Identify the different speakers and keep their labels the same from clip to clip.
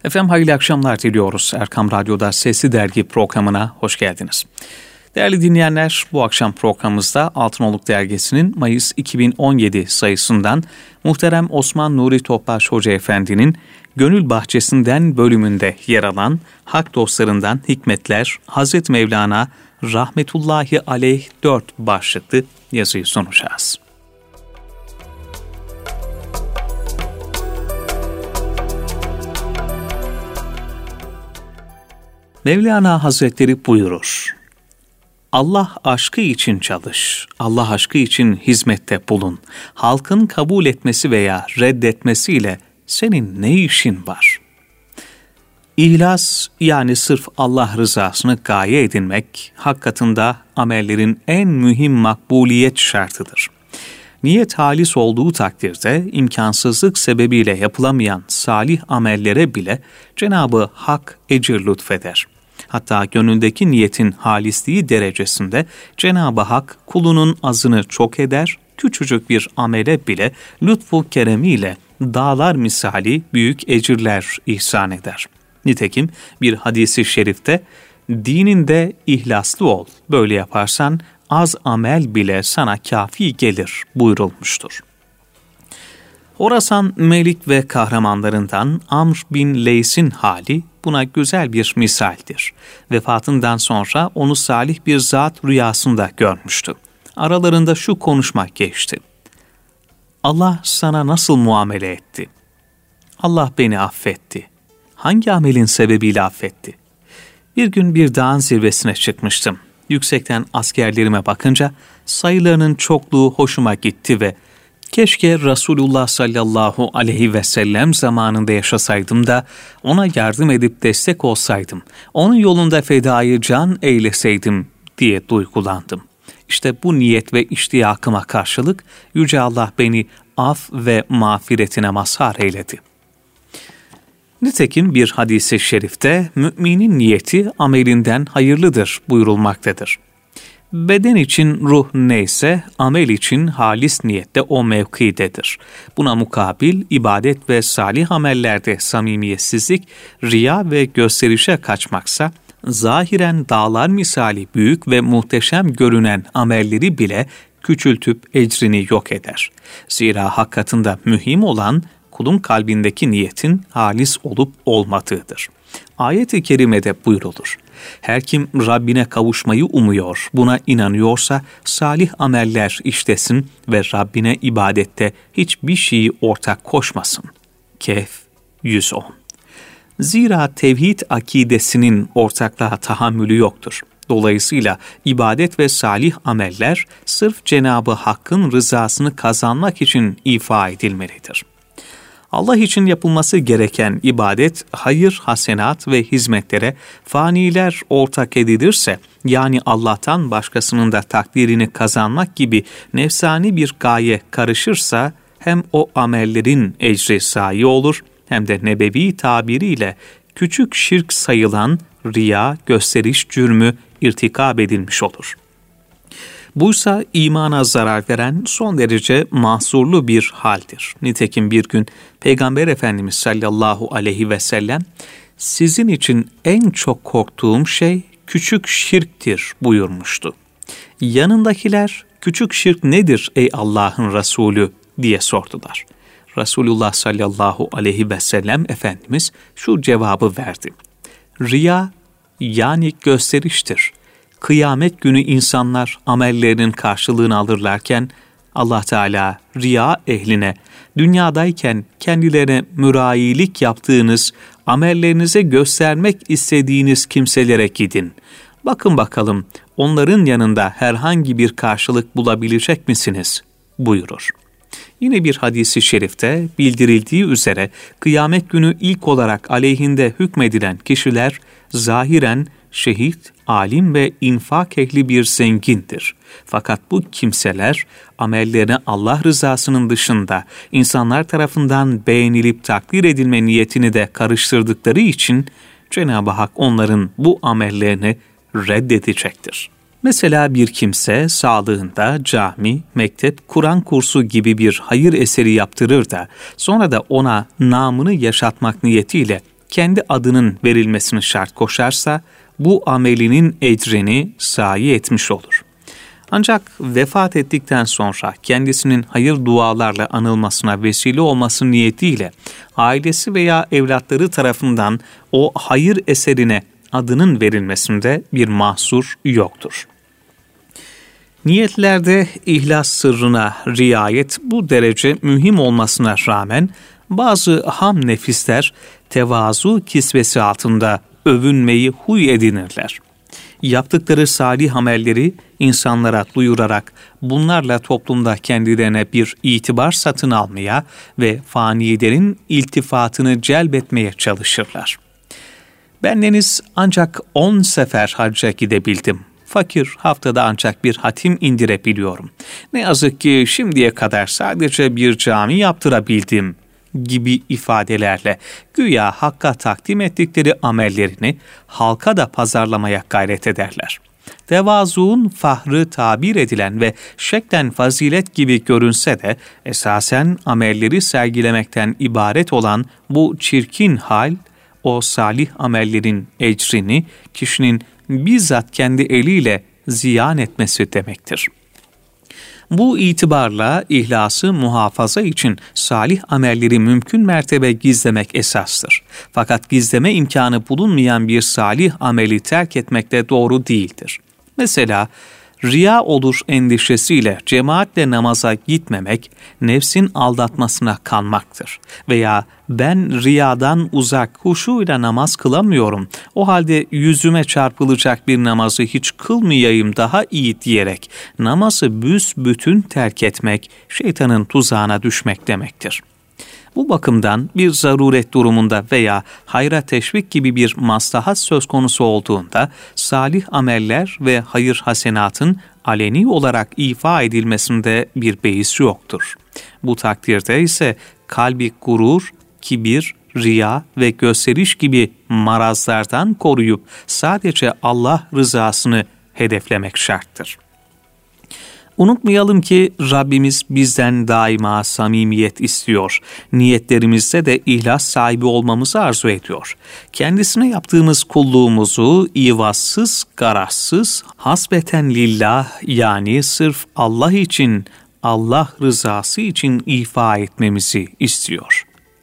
Speaker 1: Efendim hayırlı akşamlar diliyoruz. Erkam Radyo'da Sesli Dergi programına hoş geldiniz. Değerli dinleyenler, bu akşam programımızda Altınoluk Dergisi'nin Mayıs 2017 sayısından muhterem Osman Nuri Topbaş Hoca Efendi'nin Gönül Bahçesinden bölümünde yer alan Hak Dostlarından Hikmetler Hazreti Mevlana Rahmetullahi Aleyh 4 başlıklı yazıyı sunacağız. Mevlana Hazretleri buyurur: Allah aşkı için çalış, Allah aşkı için hizmette bulun. Halkın kabul etmesi veya reddetmesiyle senin ne işin var? İhlas, yani sırf Allah rızasını gaye edinmek, hak katında amellerin en mühim makbuliyet şartıdır. Niyet halis olduğu takdirde imkansızlık sebebiyle yapılamayan salih amellere bile Cenab-ı Hak ecir lütfeder. Hatta gönüldeki niyetin halisliği derecesinde Cenab-ı Hak kulunun azını çok eder, küçücük bir amele bile lütfu keremiyle dağlar misali büyük ecirler ihsan eder. Nitekim bir hadisi şerifte dininde ihlaslı ol, böyle yaparsan az amel bile sana kafi gelir buyurulmuştur. Horasan melik ve kahramanlarından Amr bin Leys'in hali buna güzel bir misaldir. Vefatından sonra onu salih bir zat rüyasında görmüştü. Aralarında şu konuşma geçti: Allah sana nasıl muamele etti? Allah beni affetti. Hangi amelin sebebiyle affetti? Bir gün bir dağın zirvesine çıkmıştım. Yüksekten askerlerime bakınca sayılarının çokluğu hoşuma gitti ve keşke Resulullah sallallahu aleyhi ve sellem zamanında yaşasaydım da ona yardım edip destek olsaydım, onun yolunda fedayı can eyleseydim diye duygulandım. İşte bu niyet ve iştiyakıma karşılık Yüce Allah beni af ve mağfiretine mazhar eyledi. Nitekim bir hadis-i şerifte müminin niyeti amelinden hayırlıdır buyurulmaktadır. Beden için ruh neyse, amel için halis niyette o mevkidedir. Buna mukabil ibadet ve salih amellerde samimiyetsizlik, riya ve gösterişe kaçmaksa, zahiren dağlar misali büyük ve muhteşem görünen amelleri bile küçültüp ecrini yok eder. Zira hak katında mühim olan kulun kalbindeki niyetin halis olup olmadığıdır. Ayet-i kerimede buyrulur: her kim Rabbine kavuşmayı umuyor, buna inanıyorsa salih ameller işlesin ve Rabbine ibadette hiçbir şeyi ortak koşmasın. Kehf 110. Zira tevhid akidesinin ortaklığa tahammülü yoktur. Dolayısıyla ibadet ve salih ameller sırf Cenab-ı Hakk'ın rızasını kazanmak için ifa edilmelidir. Allah için yapılması gereken ibadet, hayır, hasenat ve hizmetlere faniler ortak edilirse, yani Allah'tan başkasının da takdirini kazanmak gibi nefsani bir gaye karışırsa, hem o amellerin ecri sahi olur, hem de nebevi tabiriyle küçük şirk sayılan riya, gösteriş cürmü irtikab edilmiş olur. Buysa imana zarar veren son derece mahzurlu bir haldir. Nitekim bir gün Peygamber Efendimiz sallallahu aleyhi ve sellem sizin için en çok korktuğum şey küçük şirktir buyurmuştu. Yanındakiler küçük şirk nedir ey Allah'ın Resulü diye sordular. Resulullah sallallahu aleyhi ve sellem Efendimiz şu cevabı verdi: riya, yani gösteriştir. Kıyamet günü insanlar amellerinin karşılığını alırlarken Allah Teala riya ehline dünyadayken kendilerine mürayilik yaptığınız, amellerinize göstermek istediğiniz kimselere gidin. Bakın bakalım onların yanında herhangi bir karşılık bulabilecek misiniz? Buyurur. Yine bir hadisi şerifte bildirildiği üzere kıyamet günü ilk olarak aleyhinde hükmedilen kişiler zahiren şehit, alim ve infak ehli bir zengindir. Fakat bu kimseler amellerini Allah rızasının dışında insanlar tarafından beğenilip takdir edilme niyetini de karıştırdıkları için Cenab-ı Hak onların bu amellerini reddedecektir. Mesela bir kimse sağlığında cami, mektep, Kur'an kursu gibi bir hayır eseri yaptırır da sonra da ona namını yaşatmak niyetiyle kendi adının verilmesini şart koşarsa, bu amelinin ecrini zayi etmiş olur. Ancak vefat ettikten sonra kendisinin hayır dualarla anılmasına vesile olması niyetiyle ailesi veya evlatları tarafından o hayır eserine adının verilmesinde bir mahsur yoktur. Niyetlerde ihlas sırrına riayet bu derece mühim olmasına rağmen bazı ham nefisler tevazu kisvesi altında övünmeyi huy edinirler. Yaptıkları salih amelleri insanlara duyurarak bunlarla toplumda kendilerine bir itibar satın almaya ve fanilerin iltifatını celbetmeye çalışırlar. Bendeniz ancak 10 sefer hacca gidebildim. Fakir, haftada ancak bir hatim indirebiliyorum. Ne yazık ki şimdiye kadar sadece bir cami yaptırabildim gibi ifadelerle güya Hakk'a takdim ettikleri amellerini halka da pazarlamaya gayret ederler. Tevazuun fahrı tabir edilen ve şeklen fazilet gibi görünse de esasen amelleri sergilemekten ibaret olan bu çirkin hal, o salih amellerin ecrini kişinin bizzat kendi eliyle ziyan etmesi demektir. Bu itibarla ihlası muhafaza için salih amelleri mümkün mertebe gizlemek esastır. Fakat gizleme imkanı bulunmayan bir salih ameli terk etmek de doğru değildir. Mesela riya olur endişesiyle cemaatle namaza gitmemek, nefsin aldatmasına kanmaktır. Veya ben riyadan uzak huşuyla namaz kılamıyorum, o halde yüzüme çarpılacak bir namazı hiç kılmayayım daha iyi diyerek namazı büsbütün terk etmek, şeytanın tuzağına düşmek demektir. Bu bakımdan bir zaruret durumunda veya hayra teşvik gibi bir maslahat söz konusu olduğunda salih ameller ve hayır hasenatın aleni olarak ifa edilmesinde bir beis yoktur. Bu takdirde ise kalbi gurur, kibir, riya ve gösteriş gibi marazlardan koruyup sadece Allah rızasını hedeflemek şarttır. Unutmayalım ki Rabbimiz bizden daima samimiyet istiyor. Niyetlerimizde de ihlas sahibi olmamızı arzu ediyor. Kendisine yaptığımız kulluğumuzu ivazsız, garazsız, hasbeten lillah yani sırf Allah için, Allah rızası için ifa etmemizi istiyor.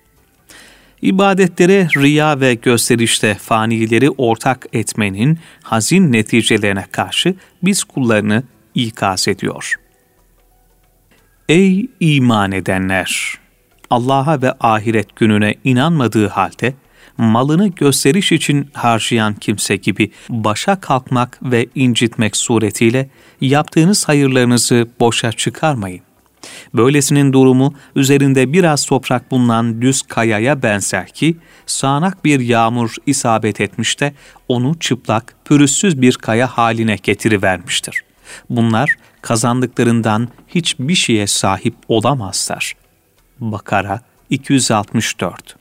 Speaker 1: İbadetlere riya ve gösterişte fanileri ortak etmenin hazin neticelerine karşı biz kullarını ikaz ediyor. Ey iman edenler! Allah'a ve ahiret gününe inanmadığı halde malını gösteriş için harcayan kimse gibi başa kalkmak ve incitmek suretiyle yaptığınız hayırlarınızı boşa çıkarmayın. Böylesinin durumu üzerinde biraz toprak bulunan düz kayaya benzer ki sağanak bir yağmur isabet etmiş de onu çıplak, pürüzsüz bir kaya haline getirivermiştir. Bunlar kazandıklarından hiçbir şeye sahip olamazlar. Bakara 264.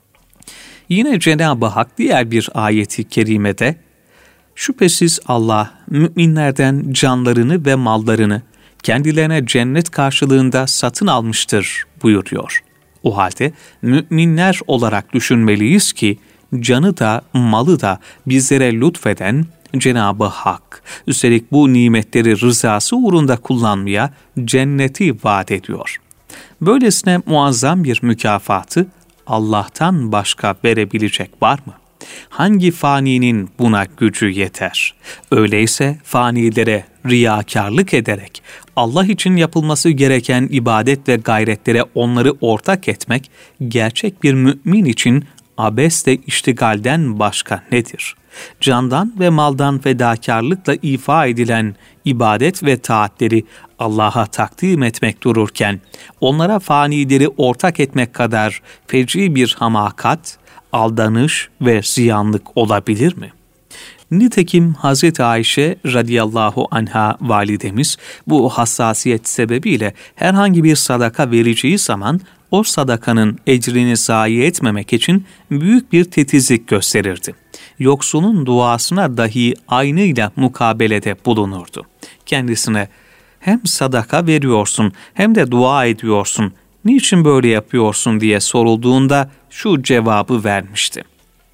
Speaker 1: Yine Cenab-ı Hak diğer bir ayeti kerimede, şüphesiz Allah müminlerden canlarını ve mallarını kendilerine cennet karşılığında satın almıştır buyuruyor. O halde müminler olarak düşünmeliyiz ki canı da malı da bizlere lütfeden Cenab-ı Hak, üstelik bu nimetleri rızası uğrunda kullanmaya cenneti vaat ediyor. Böylesine muazzam bir mükafatı Allah'tan başka verebilecek var mı? Hangi faninin buna gücü yeter? Öyleyse fanilere riyakarlık ederek Allah için yapılması gereken ibadet ve gayretlere onları ortak etmek, gerçek bir mümin için abesle iştigalden başka nedir? Candan ve maldan fedakarlıkla ifa edilen ibadet ve taatleri Allah'a takdim etmek dururken, onlara fanileri ortak etmek kadar feci bir hamakat, aldanış ve ziyanlık olabilir mi? Nitekim Hazreti Ayşe radıyallahu anha validemiz bu hassasiyet sebebiyle herhangi bir sadaka vereceği zaman o sadakanın ecrini zayi etmemek için büyük bir titizlik gösterirdi. Yoksulun duasına dahi aynıyla mukabelede bulunurdu. Kendisine hem sadaka veriyorsun hem de dua ediyorsun, niçin böyle yapıyorsun diye sorulduğunda şu cevabı vermişti.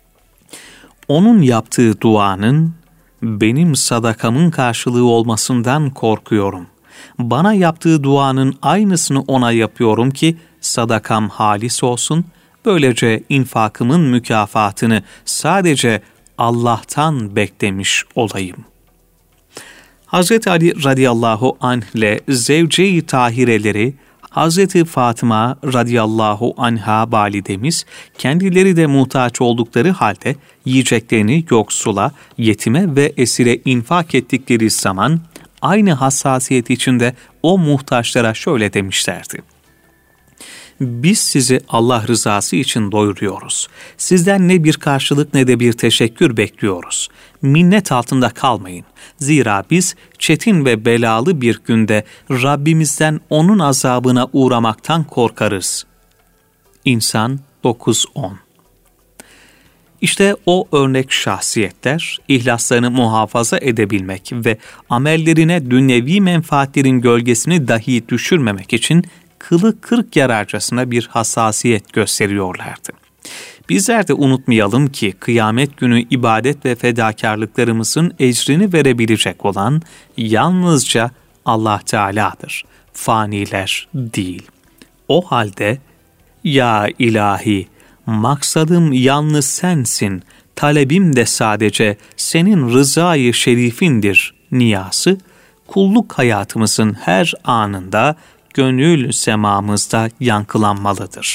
Speaker 1: onun yaptığı duanın benim sadakamın karşılığı olmasından korkuyorum. Bana yaptığı duanın aynısını ona yapıyorum ki sadakam halis olsun, böylece infakımın mükafatını sadece Allah'tan beklemiş olayım. Hz. Ali radıyallahu anh ile zevce-i tahireleri Hz. Fatıma radıyallahu anha validemiz kendileri de muhtaç oldukları halde yiyeceklerini yoksula, yetime ve esire infak ettikleri zaman aynı hassasiyet içinde o muhtaçlara şöyle demişlerdi: Biz sizi Allah rızası için doyuruyoruz. Sizden ne bir karşılık ne de bir teşekkür bekliyoruz. Minnet altında kalmayın. Zira biz çetin ve belalı bir günde Rabbimizden onun azabına uğramaktan korkarız. İnsan 9-10. İşte o örnek şahsiyetler, ihlaslarını muhafaza edebilmek ve amellerine dünyevi menfaatlerin gölgesini dahi düşürmemek için kılı kırk yararcasına bir hassasiyet gösteriyorlardı. Bizler de unutmayalım ki kıyamet günü ibadet ve fedakarlıklarımızın ecrini verebilecek olan yalnızca Allah Teala'dır. Faniler değil. O halde ya ilahi, maksadım yalnız sensin, talebim de sadece senin rızayı şerifindir niyası, kulluk hayatımızın her anında, gönül semamızda yankılanmalıdır.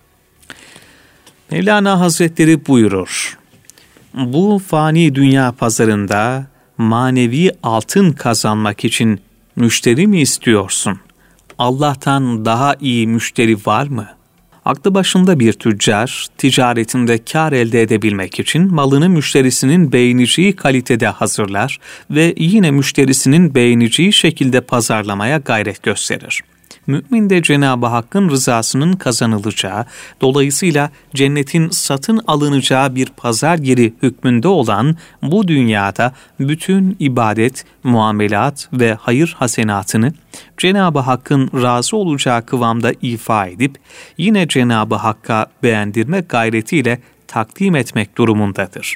Speaker 1: Mevlana Hazretleri buyurur: Bu fani dünya pazarında manevi altın kazanmak için müşteri mi istiyorsun? Allah'tan daha iyi müşteri var mı? Aklı başında bir tüccar, ticaretinde kar elde edebilmek için malını müşterisinin beğeneceği kalitede hazırlar ve yine müşterisinin beğeneceği şekilde pazarlamaya gayret gösterir. Mümin de Cenab-ı Hakk'ın rızasının kazanılacağı, dolayısıyla cennetin satın alınacağı bir pazar yeri hükmünde olan bu dünyada bütün ibadet, muamelat ve hayır hasenatını Cenab-ı Hakk'ın razı olacağı kıvamda ifa edip, yine Cenab-ı Hakk'a beğendirme gayretiyle takdim etmek durumundadır.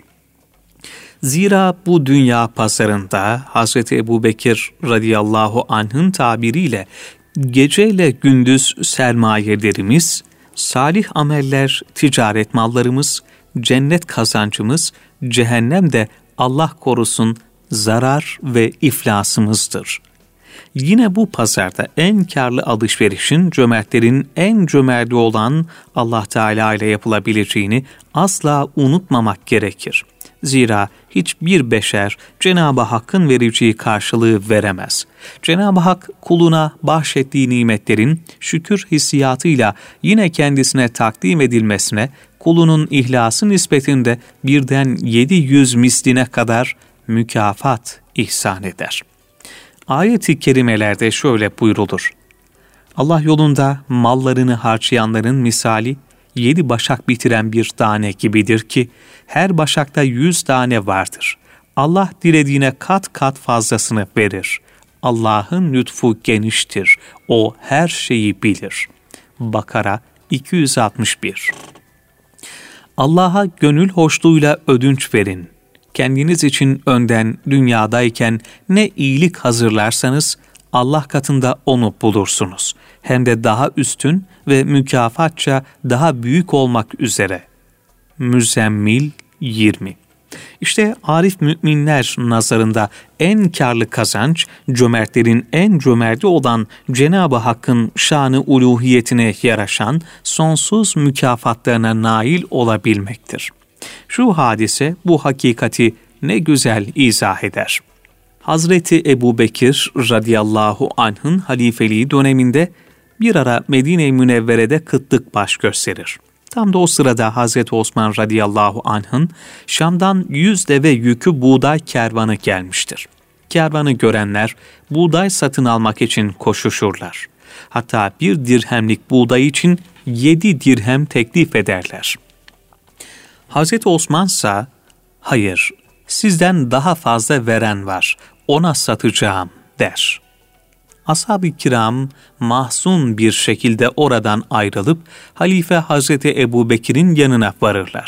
Speaker 1: Zira bu dünya pazarında Hz. Ebubekir radıyallahu anh'ın tabiriyle geceyle gündüz sermayelerimiz, salih ameller ticaret mallarımız, cennet kazancımız, cehennem de Allah korusun zarar ve iflasımızdır. Yine bu pazarda en karlı alışverişin cömertlerin en cömerti olan Allah Teala ile yapılabileceğini asla unutmamak gerekir. Zira hiçbir beşer Cenab-ı Hakk'ın vereceği karşılığı veremez. Cenab-ı Hak kuluna bahşettiği nimetlerin şükür hissiyatıyla yine kendisine takdim edilmesine, kulunun ihlası nispetinde birden 700 misline kadar mükafat ihsan eder. Ayet-i kerimelerde şöyle buyrulur: Allah yolunda mallarını harcayanların misali, 7 başak bitiren bir tane gibidir ki, her başakta 100 tane vardır. Allah dilediğine kat kat fazlasını verir. Allah'ın lütfu geniştir. O her şeyi bilir. Bakara 261. Allah'a gönül hoşluğuyla ödünç verin. Kendiniz için önden dünyadayken ne iyilik hazırlarsanız, Allah katında onu bulursunuz. Hem de daha üstün ve mükafatça daha büyük olmak üzere. Müzzemmil 20. İşte arif müminler nazarında en karlı kazanç, cömertlerin en cömerti olan Cenab-ı Hakk'ın şanı uluhiyetine yaraşan sonsuz mükafatlarına nail olabilmektir. Şu hadise bu hakikati ne güzel izah eder. Hazreti Ebubekir radıyallahu anh'ın halifeliği döneminde bir ara Medine-i Münevvere'de kıtlık baş gösterir. Tam da o sırada Hazreti Osman radıyallahu anh'ın Şam'dan 100 deve yükü buğday kervanı gelmiştir. Kervanı görenler buğday satın almak için koşuşurlar. Hatta 1 dirhemlik buğday için 7 dirhem teklif ederler. Hazreti Osman ise, hayır, sizden daha fazla veren var, ona satacağım der. Ashab-ı kiram mahzun bir şekilde oradan ayrılıp Halife Hazreti Ebubekir'in yanına varırlar.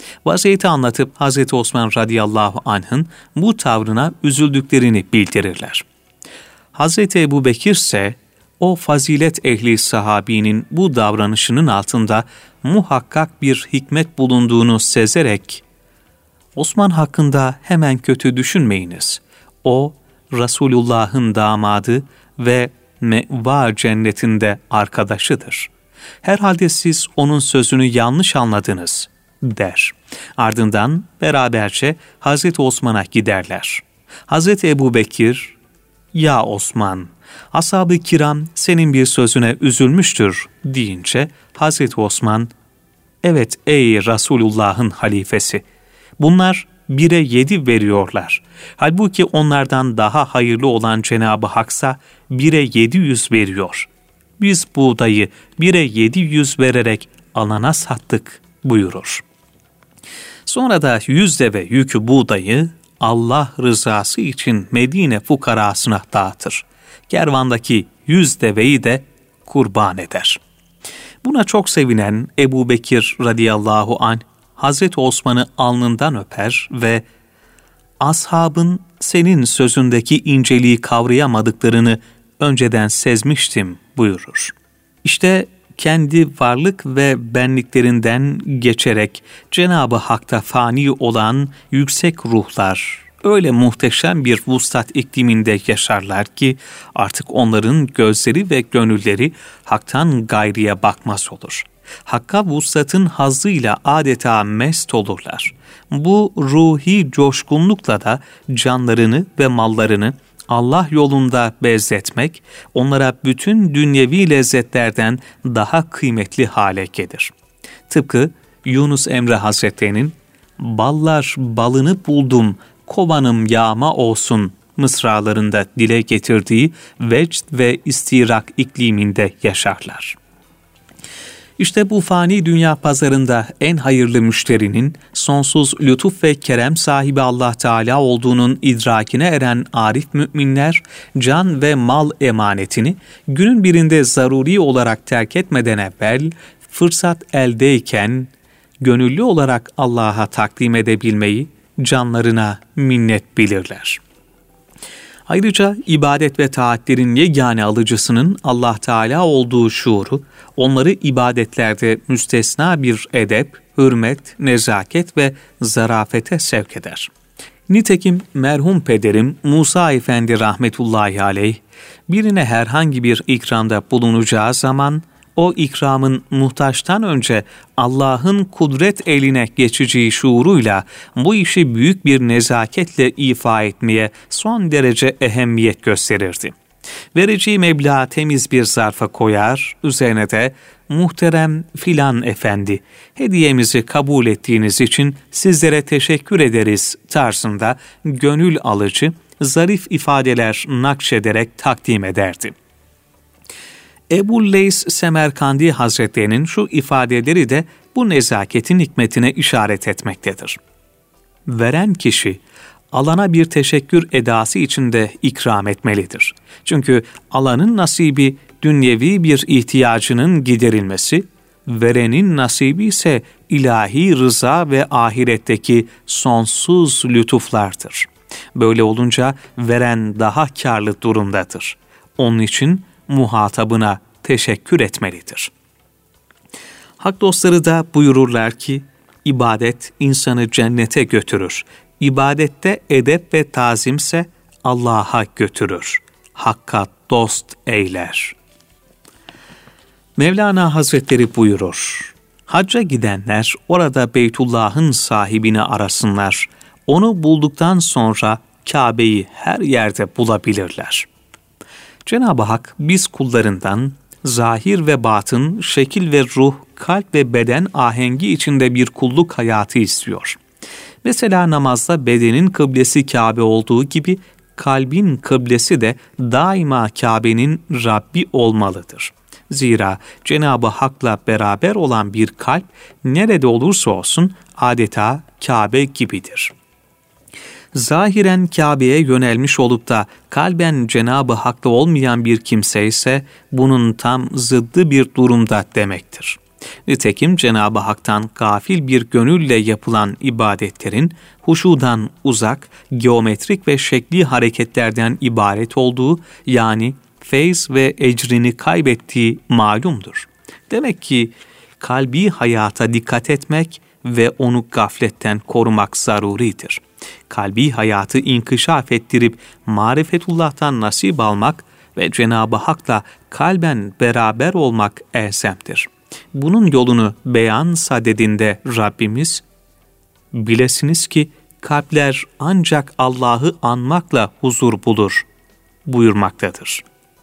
Speaker 1: Vaziyeti anlatıp Hazreti Osman radıyallahu anh'ın bu tavrına üzüldüklerini bildirirler. Hazreti Ebubekir ise o fazilet ehli sahabinin bu davranışının altında muhakkak bir hikmet bulunduğunu sezerek, Osman hakkında hemen kötü düşünmeyiniz. O, Resulullah'ın damadı ve meva cennetinde arkadaşıdır. Herhalde siz onun sözünü yanlış anladınız, der. Ardından beraberce Hazreti Osman'a giderler. Hazreti Ebubekir, ya Osman, ashab-ı kiram senin bir sözüne üzülmüştür deyince Hazreti Osman, evet ey Resulullah'ın halifesi, bunlar 1'e 7 veriyorlar. Halbuki onlardan daha hayırlı olan Cenab-ı Hak'sa 1'e 700 veriyor. Biz buğdayı 1'e 700 vererek alana sattık buyurur. Sonra da 100 deve yükü buğdayı Allah rızası için Medine fukarasına dağıtır. Kervandaki 100 deveyi de kurban eder. Buna çok sevinen Ebubekir radıyallahu anh, Hazreti Osman'ı alnından öper ve ashabın senin sözündeki inceliği kavrayamadıklarını önceden sezmiştim buyurur. İşte kendi varlık ve benliklerinden geçerek Cenab-ı Hak'ta fani olan yüksek ruhlar öyle muhteşem bir vuslat ikliminde yaşarlar ki artık onların gözleri ve gönülleri Hak'tan gayriye bakmaz olur. Hakka vuslatın hazzıyla adeta mest olurlar. Bu ruhi coşkunlukla da canlarını ve mallarını Allah yolunda bezletmek, onlara bütün dünyevi lezzetlerden daha kıymetli hale gelir. Tıpkı Yunus Emre Hazretleri'nin "Ballar balını buldum, kovanım yağma olsun" mısralarında dile getirdiği vecd ve istirak ikliminde yaşarlar. İşte bu fani dünya pazarında en hayırlı müşterinin sonsuz lütuf ve kerem sahibi Allah Teala olduğunun idrakine eren arif müminler, can ve mal emanetini günün birinde zaruri olarak terk etmeden evvel, fırsat eldeyken gönüllü olarak Allah'a takdim edebilmeyi canlarına minnet bilirler. Ayrıca ibadet ve taatlerin yegane alıcısının Allah Teala olduğu şuuru, onları ibadetlerde müstesna bir edep, hürmet, nezaket ve zarafete sevk eder. Nitekim merhum pederim Musa Efendi rahmetullahi aleyh, birine herhangi bir ikramda bulunacağı zaman, o ikramın muhtaçtan önce Allah'ın kudret eline geçeceği şuuruyla bu işi büyük bir nezaketle ifa etmeye son derece ehemmiyet gösterirdi. Vereceği meblağı temiz bir zarfa koyar, üzerine de "Muhterem filan efendi, hediyemizi kabul ettiğiniz için sizlere teşekkür ederiz" tarzında gönül alıcı, zarif ifadeler nakşederek takdim ederdi. Ebu Leys Semerkandi Hazretleri'nin şu ifadeleri de bu nezaketin hikmetine işaret etmektedir. Veren kişi, alana bir teşekkür edası içinde ikram etmelidir. Çünkü alanın nasibi dünyevi bir ihtiyacının giderilmesi, verenin nasibi ise ilahi rıza ve ahiretteki sonsuz lütuflardır. Böyle olunca veren daha kârlı durumdadır. Onun için muhatabına teşekkür etmelidir. Hak dostları da buyururlar ki, ibadet insanı cennete götürür. İbadette edep ve tazimse Allah'a götürür. Hakka dost eyler. Mevlana Hazretleri buyurur, hacca gidenler orada Beytullah'ın sahibini arasınlar. Onu bulduktan sonra Kabe'yi her yerde bulabilirler. Cenab-ı Hak biz kullarından zahir ve batın, şekil ve ruh, kalp ve beden ahengi içinde bir kulluk hayatı istiyor. Mesela namazda bedenin kıblesi Kabe olduğu gibi kalbin kıblesi de daima Kabe'nin Rabbi olmalıdır. Zira Cenab-ı Hak'la beraber olan bir kalp nerede olursa olsun adeta Kabe gibidir. Zahiren Kabe'ye yönelmiş olup da kalben Cenab-ı Hak'ta olmayan bir kimse ise bunun tam zıddı bir durumda demektir. Nitekim Cenab-ı Hak'tan gafil bir gönülle yapılan ibadetlerin huşudan uzak, geometrik ve şekli hareketlerden ibaret olduğu, yani feyz ve ecrini kaybettiği malumdur. Demek ki kalbi hayata dikkat etmek ve onu gafletten korumak zaruridir. Kalbi hayatı inkişaf ettirip marifetullah'tan nasip almak ve Cenab-ı Hak'la kalben beraber olmak elzemdir. Bunun yolunu beyan sadedinde Rabbimiz, bilesiniz ki kalpler ancak Allah'ı anmakla huzur bulur buyurmaktadır.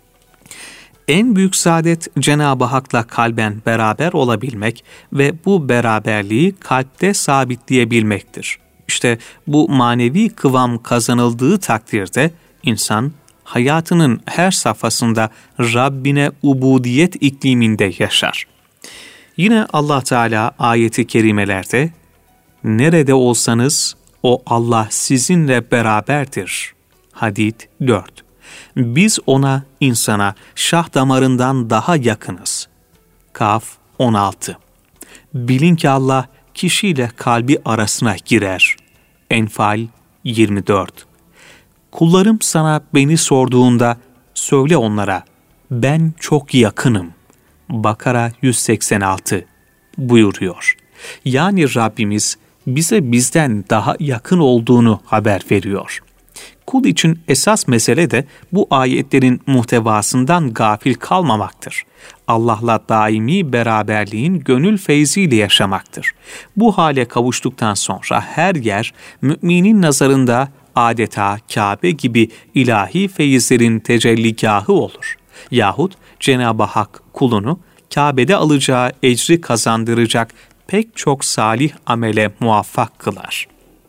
Speaker 1: En büyük saadet Cenab-ı Hak'la kalben beraber olabilmek ve bu beraberliği kalpte sabitleyebilmektir. İşte bu manevi kıvam kazanıldığı takdirde insan hayatının her safhasında Rabbine ubudiyet ikliminde yaşar. Yine Allah Teala ayeti kerimelerde, nerede olsanız o Allah sizinle beraberdir. Hadid 4. Biz ona, insana şah damarından daha yakınız. Kaf 16. Bilin ki Allah kişiyle kalbi arasına girer. Enfal 24. Kullarım sana beni sorduğunda söyle onlara, ben çok yakınım. Bakara 186 buyuruyor. Yani Rabbimiz bize bizden daha yakın olduğunu haber veriyor. Kul için esas mesele de bu ayetlerin muhtevasından gafil kalmamaktır. Allah'la daimi beraberliğin gönül feyziyle yaşamaktır. Bu hale kavuştuktan sonra her yer müminin nazarında adeta Kabe gibi ilahi feyizlerin tecelligahı olur. Yahut Cenab-ı Hak kulunu Kabe'de alacağı ecri kazandıracak pek çok salih amele muvaffak kılar.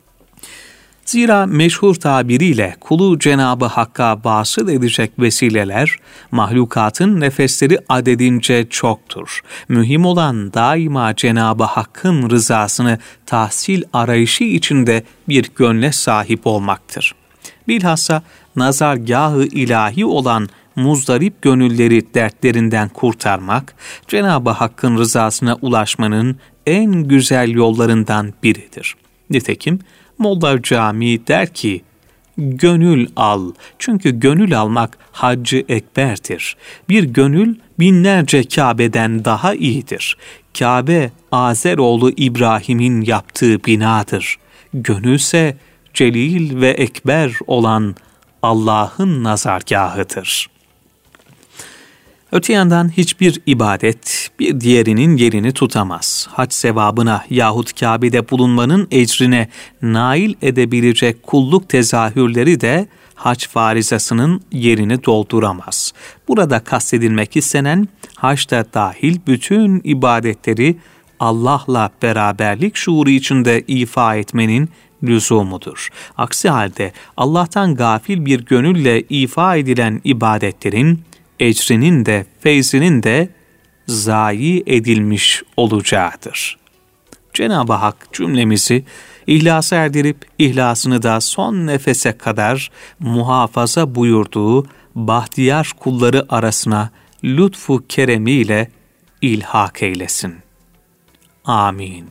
Speaker 1: Zira meşhur tabiriyle kulu Cenab-ı Hakk'a vasıl edecek vesileler, mahlukatın nefesleri adedince çoktur. Mühim olan daima Cenab-ı Hakk'ın rızasını tahsil arayışı içinde bir gönle sahip olmaktır. Bilhassa nazargâh-ı ilahi olan muzdarip gönülleri dertlerinden kurtarmak, Cenab-ı Hakk'ın rızasına ulaşmanın en güzel yollarından biridir. Nitekim Molla Cami der ki, gönül al, çünkü gönül almak haccı ekberdir. Bir gönül binlerce Kabe'den daha iyidir. Kabe, Azeroğlu İbrahim'in yaptığı binadır. Gönülse celil ve ekber olan Allah'ın nazargahıdır. Öte yandan hiçbir ibadet bir diğerinin yerini tutamaz. Hac sevabına yahut Kabe'de bulunmanın ecrine nail edebilecek kulluk tezahürleri de hac farizasının yerini dolduramaz. Burada kastedilmek istenen haçta dahil bütün ibadetleri Allah'la beraberlik şuuru içinde ifa etmenin lüzumudur. Aksi halde Allah'tan gafil bir gönülle ifa edilen ibadetlerin ecrinin de feyzinin de zayi edilmiş olacağıdır. Cenab-ı Hak cümlemizi ihlasa erdirip ihlasını da son nefese kadar muhafaza buyurduğu bahtiyar kulları arasına lütfu keremiyle ilhak eylesin. Amin.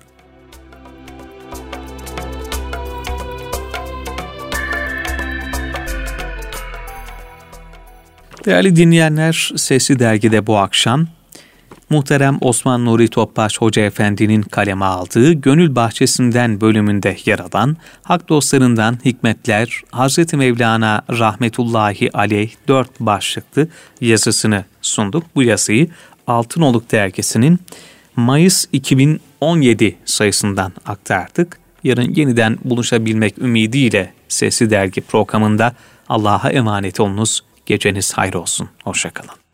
Speaker 1: Değerli dinleyenler, Sesli Dergi'de bu akşam muhterem Osman Nuri Topbaş Hoca Efendi'nin kaleme aldığı Gönül Bahçesinden bölümünde yer alan Hak Dostlarından Hikmetler, Hazreti Mevlana Rahmetullahi Aleyh 4 başlıklı yazısını sunduk. Bu yazıyı Altınoluk Dergisi'nin Mayıs 2017 sayısından aktardık. Yarın yeniden buluşabilmek ümidiyle Sesli Dergi programında Allah'a emanet olunuz. Geceniz hayır olsun. Hoşça kalın.